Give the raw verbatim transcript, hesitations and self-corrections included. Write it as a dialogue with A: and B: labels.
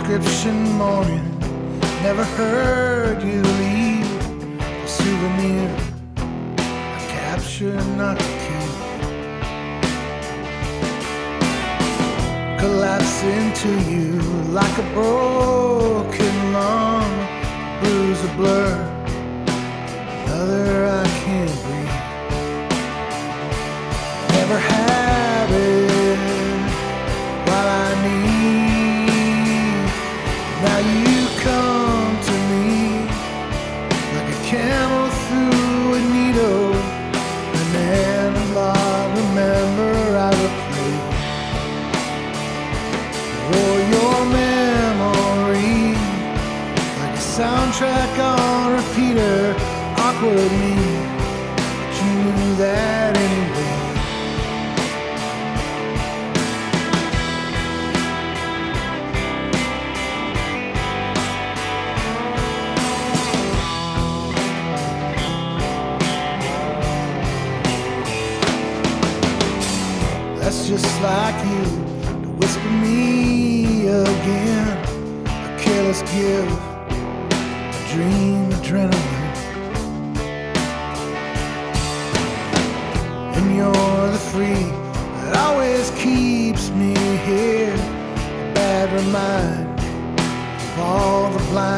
A: prescription morning. Never heard you leave a souvenir, a capture not to keep. Collapse into you like a broken lung, bruise a blur, another I can't breathe. Never have it while I need. Now you come to me like a camel through a needle, an analog remember I replay. Or your memory like a soundtrack on repeater, awkwardly, but you knew that anyway. That's just like you to whisper me again, a careless give, a dream adrenaline. And you're the free that always keeps me here, a bad reminder of all the blind